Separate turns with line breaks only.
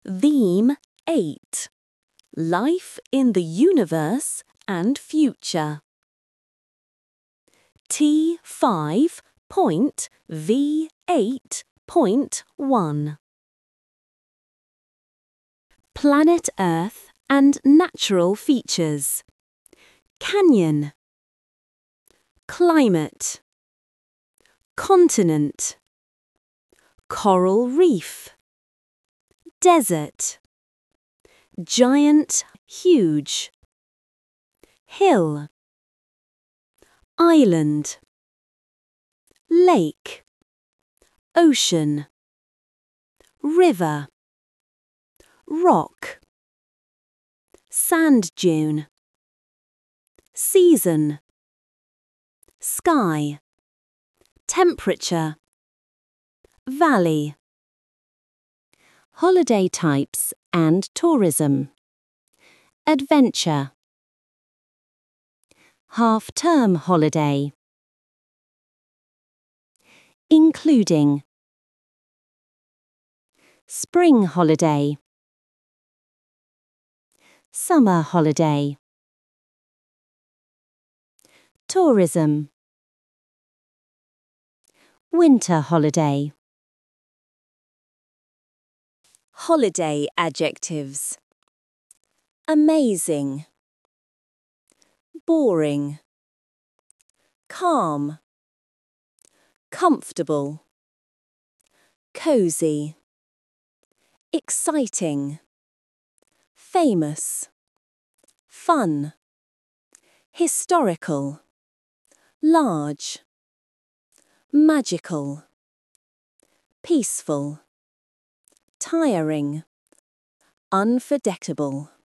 Theme 8. Life in the Universe and Future. T5.V8.1. Planet Earth and natural features. Canyon. Climate. Continent. Coral reef. Desert. Giant, huge. Hill. Island. Lake. Ocean. River. Rock. Sand dune. Season. Sky. Temperature. Valley. Holiday types and tourism. Adventure. Half-term holiday. Including. Spring holiday. Summer holiday. Tourism. Winter holiday. Holiday adjectives. Amazing. Boring. Calm. Comfortable. Cozy. Exciting. Famous. Fun. Historical. Large. Magical. Peaceful. Tiring. Unforgettable.